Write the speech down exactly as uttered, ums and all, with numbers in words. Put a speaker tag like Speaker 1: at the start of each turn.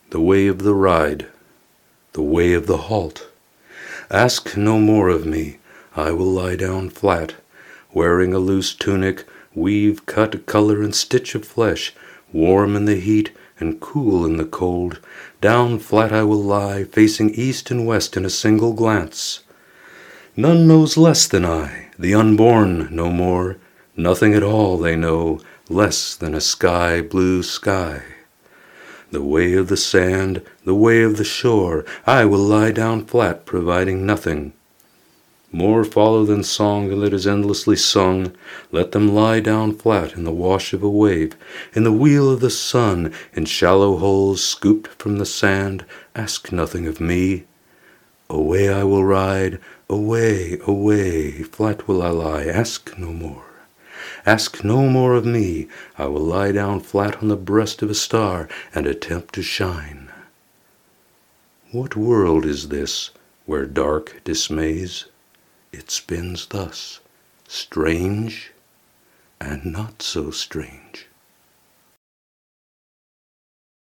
Speaker 1: The way of the ride, the way of the halt. Ask no more of me, I will lie down flat, wearing a loose tunic, weave, cut, color, and stitch of flesh, warm in the heat and cool in the cold. Down flat I will lie, facing east and west in a single glance. None knows less than I, the unborn no more. Nothing at all they know, less than a sky blue sky. The way of the sand, the way of the shore, I will lie down flat, providing nothing. More follow than song that is endlessly sung. Let them lie down flat in the wash of a wave, in the wheel of the sun, in shallow holes scooped from the sand. Ask nothing of me. Away I will ride, away, away, flat will I lie, ask no more. Ask no more of me, I will lie down flat on the breast of a star and attempt to shine. What world is this where dark dismays? It spins thus, strange and not so strange.